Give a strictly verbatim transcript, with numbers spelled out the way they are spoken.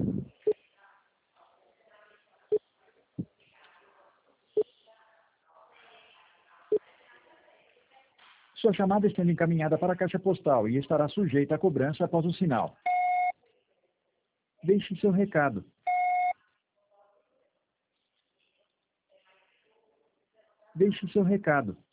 Sua chamada está sendo encaminhada para a caixa postal e estará sujeita a cobrança após o sinal. Deixe seu recado. Deixe seu recado.